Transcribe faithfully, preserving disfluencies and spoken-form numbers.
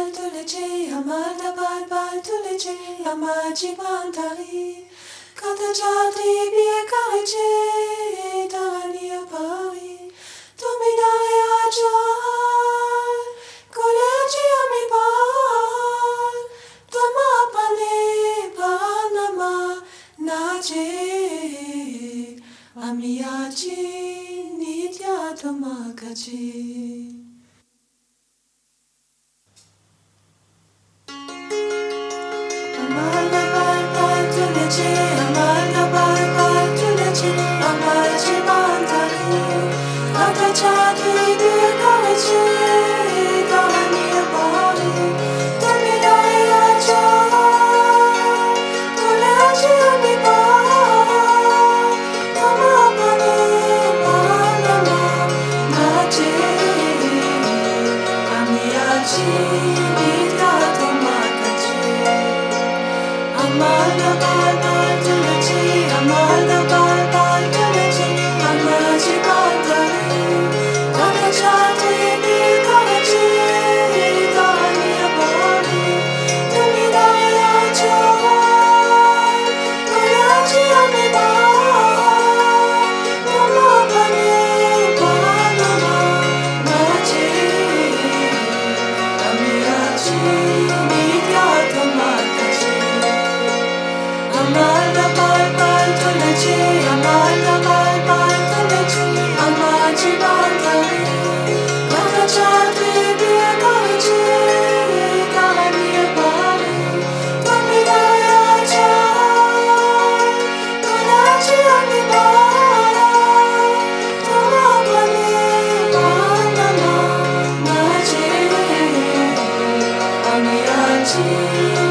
bal to leche, amalda bal bal to leche, amaji bantari. Kata jati bie kareche, tarani a Paris. Tomi dare ajal, kolechi ami bal. Toma pane panama nache, ami aji nitya tomakachi. Amalda bal bal to leche, amalda bal bal to leche, amaji bantari. Kata jati bie kareche, tarani a Paris. Tomi dare ajal, kolechi ami bal. Toma pane panama nache, ami aji nitya tomakachi. Amalda bal bal to leche, amalda bal bal to leche, amaji bantari. Kata jati bie kareche, tarani a Paris. Tomi dare ajal, kolechi ami bal. Toma pane panama nache, ami aji nitya tomakachi. Amalda bal bal to leche, amalda bal bal to leche, amaji bantari. Kata jati bie kareche, tarani a Paris. Tomi dare ajal, kolechi ami bal. Toma pane panama nache, ami aji